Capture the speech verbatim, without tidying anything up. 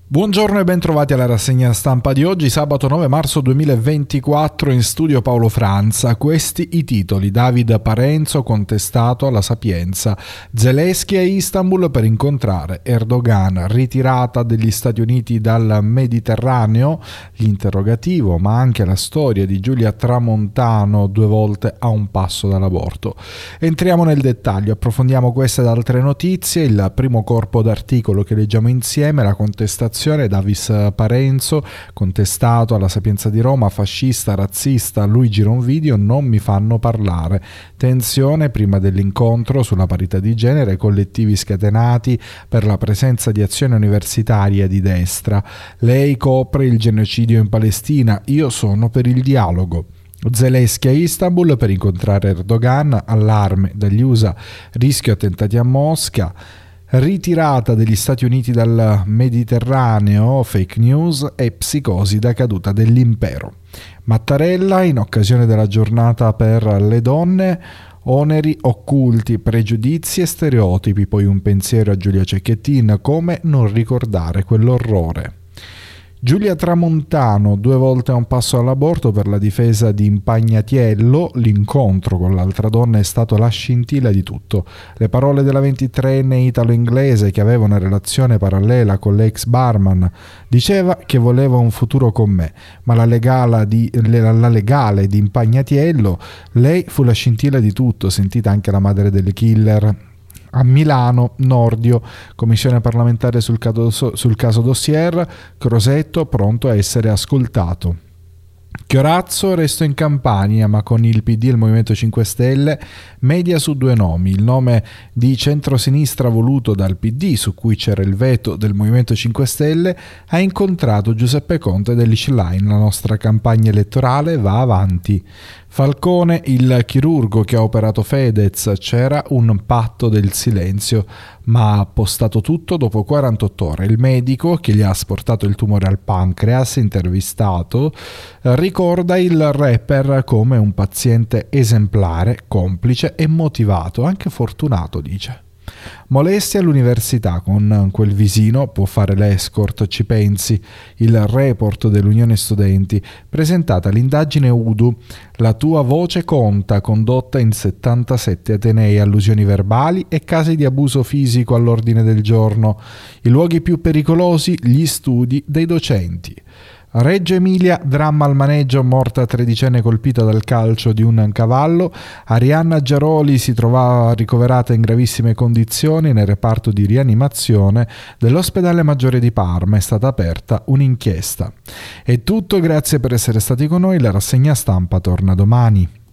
Buongiorno e bentrovati alla rassegna stampa di oggi, sabato nove marzo duemilaventiquattro, in studio Paolo Franza. Questi i titoli: David Parenzo contestato alla Sapienza, Zelensky a Istanbul per incontrare Erdogan, ritirata degli Stati Uniti dal Mediterraneo, l'interrogativo ma anche la storia di Giulia Tramontano, due volte a un passo dall'aborto. Entriamo nel dettaglio, approfondiamo queste ed altre notizie. Il primo corpo d'articolo che leggiamo insieme: la contestazione David Parenzo, contestato alla Sapienza di Roma, fascista, razzista, lui gira un video, non mi fanno parlare. Tensione prima dell'incontro sulla parità di genere, collettivi scatenati per la presenza di azione universitaria di destra. Lei copre il genocidio in Palestina, io sono per il dialogo. Zelensky a Istanbul per incontrare Erdogan, allarme dagli U S A, rischio attentati a Mosca. Ritirata degli Stati Uniti dal Mediterraneo, fake news e psicosi da caduta dell'impero. Mattarella in occasione della giornata per le donne, oneri occulti, pregiudizi e stereotipi, poi un pensiero a Giulia Cecchettin, come non ricordare quell'orrore. Giulia Tramontano, due volte a un passo all'aborto per la difesa di Impagnatiello, l'incontro con l'altra donna è stato la scintilla di tutto. Le parole della ventitreenne italo-inglese, che aveva una relazione parallela con l'ex barman, diceva che voleva un futuro con me, ma la legale di, la legale di Impagnatiello, lei fu la scintilla di tutto, sentita anche la madre del killer. A Milano, Nordio, commissione parlamentare sul caso, sul caso dossier, Crosetto pronto a essere ascoltato. Chiorazzo, resto in Campania, ma con il P D e il Movimento cinque Stelle, media su due nomi. Il nome di centrosinistra voluto dal P D, su cui c'era il veto del Movimento cinque Stelle, ha incontrato Giuseppe Conte dell'I C Line. La nostra campagna elettorale va avanti. Falcone, il chirurgo che ha operato Fedez, c'era un patto del silenzio, ma ha postato tutto dopo quarantotto ore. Il medico che gli ha asportato il tumore al pancreas, intervistato, ricorda il rapper come un paziente esemplare, complice e motivato, anche fortunato, dice. Molestia all'università, con quel visino può fare l'escort, ci pensi. Il report dell'Unione Studenti, presentata l'indagine U D U, la tua voce conta, condotta in settantasette atenei, allusioni verbali e casi di abuso fisico all'ordine del giorno. I luoghi più pericolosi, gli studi dei docenti. Reggio Emilia, dramma al maneggio, morta tredicenne colpita dal calcio di un cavallo. Arianna Giaroli si trovava ricoverata in gravissime condizioni nel reparto di rianimazione dell'ospedale Maggiore di Parma. È stata aperta un'inchiesta. È tutto, grazie per essere stati con noi, la rassegna stampa torna domani.